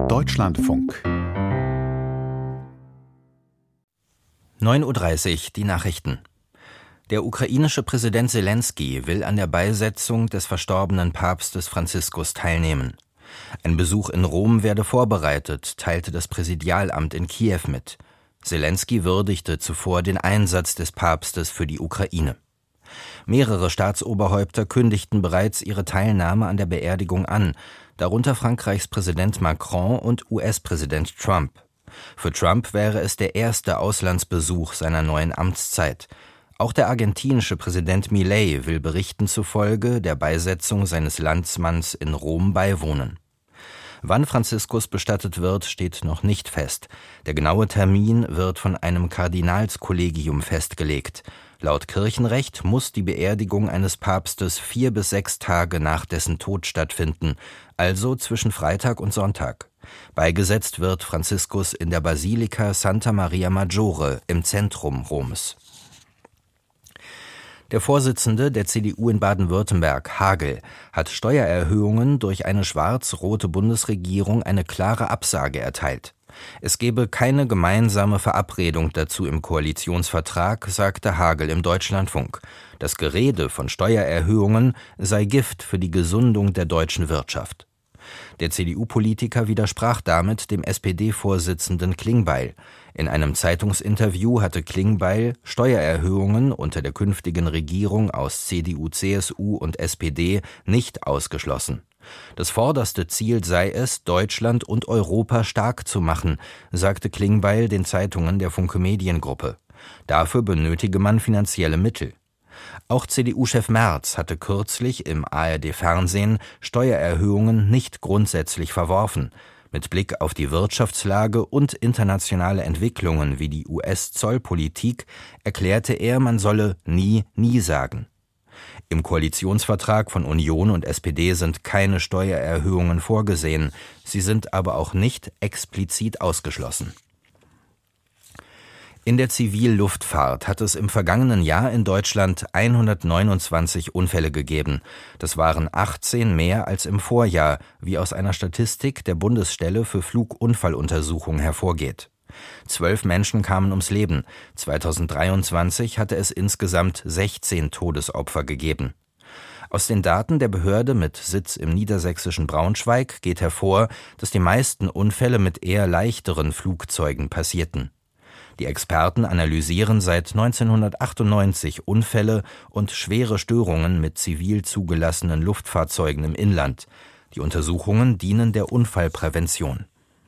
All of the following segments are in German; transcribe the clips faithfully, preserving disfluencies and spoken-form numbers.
Deutschlandfunk. neun Uhr dreißig, die Nachrichten. Der ukrainische Präsident Selenskyj will an der Beisetzung des verstorbenen Papstes Franziskus teilnehmen. Ein Besuch in Rom werde vorbereitet, teilte das Präsidialamt in Kiew mit. Selenskyj würdigte zuvor den Einsatz des Papstes für die Ukraine. Mehrere Staatsoberhäupter kündigten bereits ihre Teilnahme an der Beerdigung an, darunter Frankreichs Präsident Macron und U S-Präsident Trump. Für Trump wäre es der erste Auslandsbesuch seiner neuen Amtszeit. Auch der argentinische Präsident Milei will Berichten zufolge der Beisetzung seines Landsmanns in Rom beiwohnen. Wann Franziskus bestattet wird, steht noch nicht fest. Der genaue Termin wird von einem Kardinalskollegium festgelegt. Laut Kirchenrecht muss die Beerdigung eines Papstes vier bis sechs Tage nach dessen Tod stattfinden, also zwischen Freitag und Sonntag. Beigesetzt wird Franziskus in der Basilika Santa Maria Maggiore im Zentrum Roms. Der Vorsitzende der C D U in Baden-Württemberg, Hagel, hat Steuererhöhungen durch eine schwarz-rote Bundesregierung eine klare Absage erteilt. Es gebe keine gemeinsame Verabredung dazu im Koalitionsvertrag, sagte Hagel im Deutschlandfunk. Das Gerede von Steuererhöhungen sei Gift für die Gesundung der deutschen Wirtschaft. Der C D U-Politiker widersprach damit dem S P D-Vorsitzenden Klingbeil. In einem Zeitungsinterview hatte Klingbeil Steuererhöhungen unter der künftigen Regierung aus C D U, C S U und S P D nicht ausgeschlossen. Das vorderste Ziel sei es, Deutschland und Europa stark zu machen, sagte Klingbeil den Zeitungen der Funke Mediengruppe. Dafür benötige man finanzielle Mittel. Auch C D U-Chef Merz hatte kürzlich im A R D-Fernsehen Steuererhöhungen nicht grundsätzlich verworfen. Mit Blick auf die Wirtschaftslage und internationale Entwicklungen wie die U S-Zollpolitik erklärte er, man solle nie, nie sagen. Im Koalitionsvertrag von Union und S P D sind keine Steuererhöhungen vorgesehen, sie sind aber auch nicht explizit ausgeschlossen. In der Zivilluftfahrt hat es im vergangenen Jahr in Deutschland hundertneunundzwanzig Unfälle gegeben. Das waren achtzehn mehr als im Vorjahr, wie aus einer Statistik der Bundesstelle für Flugunfalluntersuchung hervorgeht. Zwölf Menschen kamen ums Leben. zweitausenddreiundzwanzig hatte es insgesamt sechzehn Todesopfer gegeben. Aus den Daten der Behörde mit Sitz im niedersächsischen Braunschweig geht hervor, dass die meisten Unfälle mit eher leichteren Flugzeugen passierten. Die Experten analysieren seit neunzehnhundertachtundneunzig Unfälle und schwere Störungen mit zivil zugelassenen Luftfahrzeugen im Inland. Die Untersuchungen dienen der Unfallprävention.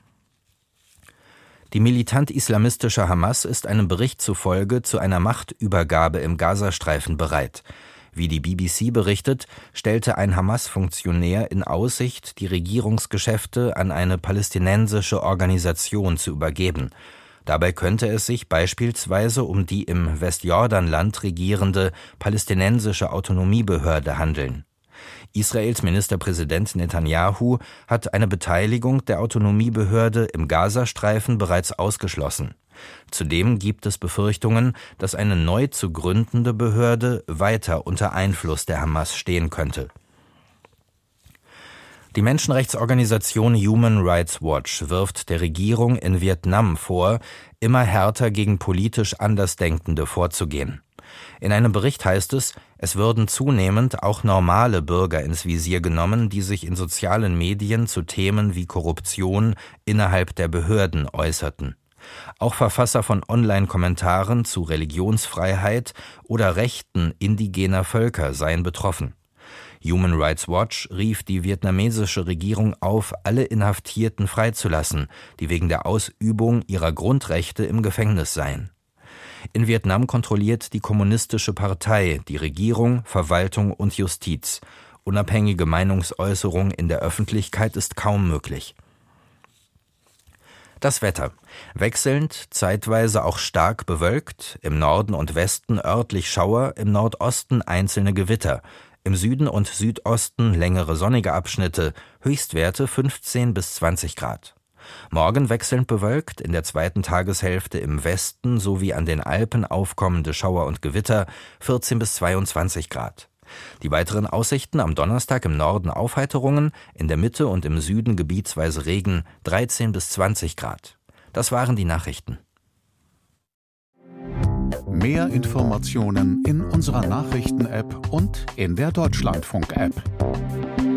Die militant-islamistische Hamas ist einem Bericht zufolge zu einer Machtübergabe im Gazastreifen bereit. Wie die B B C berichtet, stellte ein Hamas-Funktionär in Aussicht, die Regierungsgeschäfte an eine palästinensische Organisation zu übergeben. Dabei könnte es sich beispielsweise um die im Westjordanland regierende palästinensische Autonomiebehörde handeln. Israels Ministerpräsident Netanyahu hat eine Beteiligung der Autonomiebehörde im Gazastreifen bereits ausgeschlossen. Zudem gibt es Befürchtungen, dass eine neu zu gründende Behörde weiter unter Einfluss der Hamas stehen könnte. Die Menschenrechtsorganisation Human Rights Watch wirft der Regierung in Vietnam vor, immer härter gegen politisch Andersdenkende vorzugehen. In einem Bericht heißt es, es würden zunehmend auch normale Bürger ins Visier genommen, die sich in sozialen Medien zu Themen wie Korruption innerhalb der Behörden äußerten. Auch Verfasser von Online-Kommentaren zu Religionsfreiheit oder Rechten indigener Völker seien betroffen. Human Rights Watch rief die vietnamesische Regierung auf, alle Inhaftierten freizulassen, die wegen der Ausübung ihrer Grundrechte im Gefängnis seien. In Vietnam kontrolliert die Kommunistische Partei die Regierung, Verwaltung und Justiz. Unabhängige Meinungsäußerung in der Öffentlichkeit ist kaum möglich. Das Wetter. Wechselnd, zeitweise auch stark bewölkt, im Norden und Westen örtlich Schauer, im Nordosten einzelne Gewitter. Im Süden und Südosten längere sonnige Abschnitte, Höchstwerte fünfzehn bis zwanzig Grad. Morgen wechselnd bewölkt, in der zweiten Tageshälfte im Westen sowie an den Alpen aufkommende Schauer und Gewitter, vierzehn bis zweiundzwanzig Grad. Die weiteren Aussichten: am Donnerstag im Norden Aufheiterungen, in der Mitte und im Süden gebietsweise Regen, dreizehn bis zwanzig Grad. Das waren die Nachrichten. Mehr Informationen in unserer Nachrichten-App und in der Deutschlandfunk-App.